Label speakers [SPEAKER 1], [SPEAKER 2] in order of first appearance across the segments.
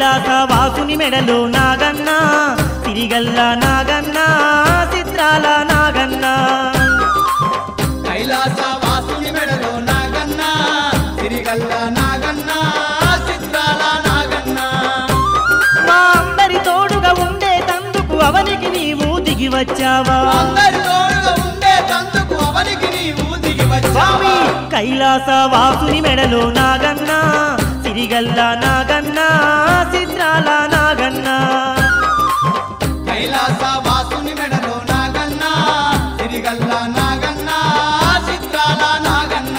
[SPEAKER 1] కైలాస వాసుని మెడలో నాగన్న సిరిగల్ల నాగన్న చిత్రాల నాగన్న
[SPEAKER 2] కైలాస వాసుని మెడలో నాగన్న సిరిగల్ల నాగన్న చిత్రాల నాగన్న
[SPEAKER 1] మా అందరి తోడుగా ఉండే తందుకు అవనికి నీవు దిగి వచ్చావా
[SPEAKER 2] అందరి తోడుగా ఉండే తందుకు అవనికి నీవు దిగి
[SPEAKER 1] స్వామి
[SPEAKER 2] వచ్చావా
[SPEAKER 1] కైలాస వాసుని మెడలో నాగన్న సిరిగల్ల నాగన్న చిత్రాల నాగన్న
[SPEAKER 2] కైలాస వాసుని మెడలో నాగన్న సిరిగల్ల నాగన్న చిత్రాల నాగన్న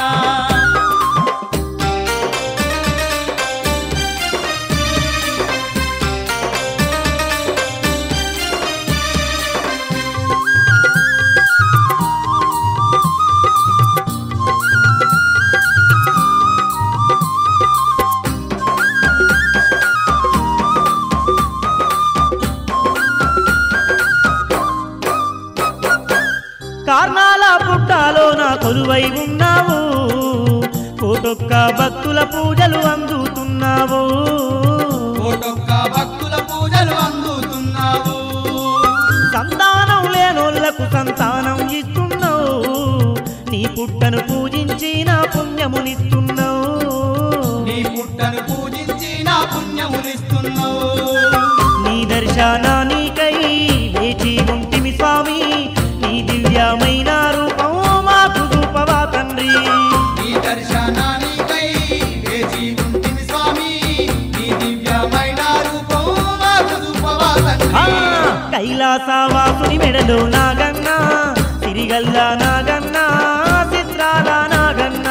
[SPEAKER 1] కార్నాల పుట్టాలో నా కొలువై ఉన్నావు కోటొక్క భక్తుల పూజలు అందుతున్నావు
[SPEAKER 2] కోటొక్క భక్తుల పూజలు అందుతున్నావు
[SPEAKER 1] సంతానం లేనోళ్లకు సంతానం ఇస్తున్నావు నీ పుట్టను పూజించి నా పుణ్యమునిస్తున్నావు
[SPEAKER 2] నీ పుట్టను పూజించి నా పుణ్యమునిస్తున్నావు
[SPEAKER 1] నీ దర్శనానికై వేచి ఉంటిమి స్వామి నీ దివ్యమైన రూపం మాకు చూపవా తండ్రి
[SPEAKER 2] నీ దర్శనానికై వేచి ఉంటిమి స్వామి నీ దివ్యమైన రూపం మాకు చూపవా తండ్రి
[SPEAKER 1] కైలాస వాసుని మెడలో నాగన్న సిరిగల్ల నాగన్న చిత్రాల నాగన్న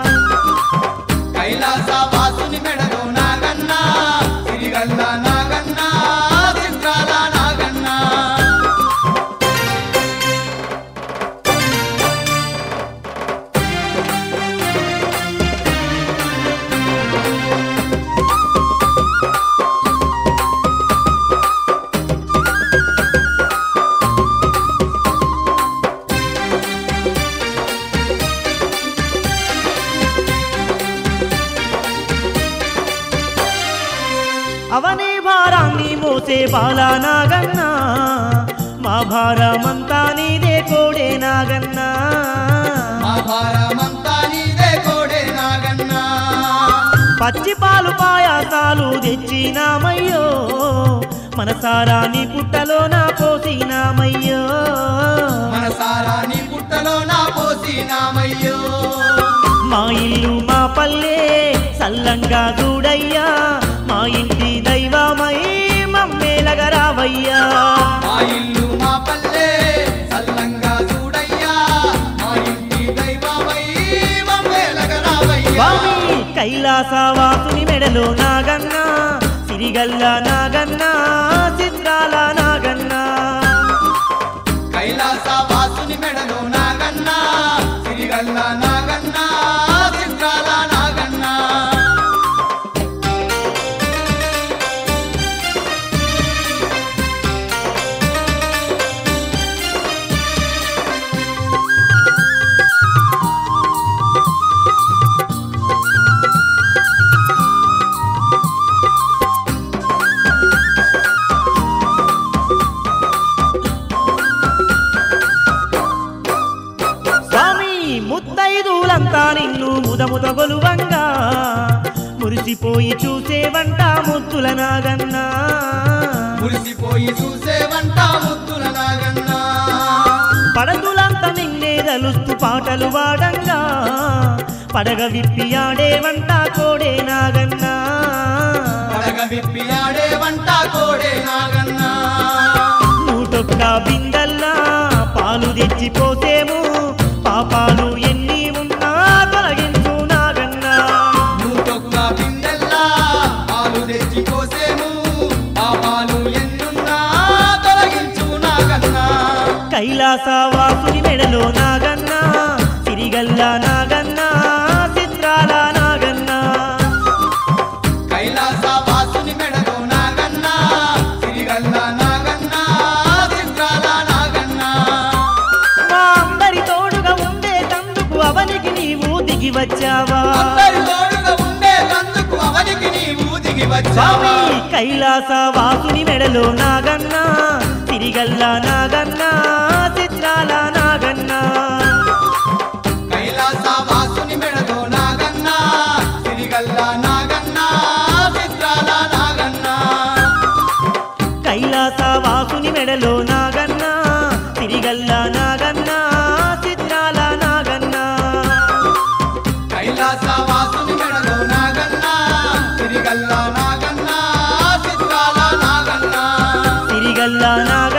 [SPEAKER 2] కైలాస వాసుని మెడలో నాగన్న సిరిగల్ల నాగన్న చిత్రాల నాగన్న
[SPEAKER 1] అవని భారాన్ని మోసే బాలా నాగన్న మా భారమంతా నీదే కోడే నాగన్న
[SPEAKER 2] మా భారమంతా నీదే కోడే నాగన్న
[SPEAKER 1] పచ్చి పాలు పాయాసాలు తెచ్చినామయ్యో మనసారా నీ పుట్టలో నా పోసినామయ్యో
[SPEAKER 2] మనసారా నీ పుట్టలో నా పోసినామయ్యో
[SPEAKER 1] మా ఇల్లు మా పల్లె సల్లంగా చూడయ్యా మా ఇంటి దైవమై మమ్మేలగా రావయ్యా
[SPEAKER 2] మా ఇల్లు మా పల్లె సల్లంగా చూడయ్యా మా ఇంటి దైవమై మమ్మేలగా రావయ్యా
[SPEAKER 1] స్వామి కైలాస వాసుని మెడలో నాగన్న సిరిగల్ల నాగన్న చిత్రాల నాగన్న
[SPEAKER 2] కైలాస వాసుని మెడలో నాగన్న సిరిగల్ల నాగన్న చిత్రాల నాగన్న
[SPEAKER 1] స్వామి ముత్తైదులంతా నిన్ను ముదముద గొలువంగా మురిసిపోయి చూసేవంట ముద్దుల నాగన్న
[SPEAKER 2] మురిసిపోయి చూసేవంట ముద్దుల నాగన్న
[SPEAKER 1] పడతులంతా నిన్నే తలుస్తూ పాటలు వాడంగా పడగ విప్పి ఆడేవంట కోడే నాగన్న
[SPEAKER 2] పడగ విప్పి ఆడేవంట కోడే నాగన్న
[SPEAKER 1] నూటొక్క బిందల్లా పాలు తెచ్చిపోసేము పాపాలు ఎన్ని ఉన్నా తొలగించు నాగన్న
[SPEAKER 2] నూటొక్క బిందెల్లా పాలు తెచ్చి పోసేము పాపాలు ఎన్నున్నా తొలగించు నాగన్న
[SPEAKER 1] కైలాస వాసుని మెడలో నాగన్న సిరిగల్ల నాగన్న చిత్రాల నాగన్న
[SPEAKER 2] కైలాస వాసుని మెడలో నాగన్న సిరిగల్ల నాగన్న చిత్రాల నాగన్న
[SPEAKER 1] మా అందరి తోడుగా ఉండే తందుకు అవనికి నీవు దిగి వచ్చావా
[SPEAKER 2] అందరి తోడుగా ఉండే తందుకు అవనికి నీవు దిగి దిగి వచ్చావా
[SPEAKER 1] స్వామి కైలాస వాసుని మెడలో నాగన్న తిరిగల్ల నాగన్న చిత్రాల నాగన్న
[SPEAKER 2] కైలాస వాసుని మెడలో నాగన్న తిరిగల్ల నాగన్న చిత్రాల నాగన్న
[SPEAKER 1] కైలాస వాసుని మెడలో నాగన్న తిరిగల్ల నాగన్న చిత్రాల నాగన్న
[SPEAKER 2] కైలాస వాసుని మెడలో నాగన్న తిరిగల్ల నాగన్న చిత్రాల నాగన్న
[SPEAKER 1] తిరిగల్ల నాగన్న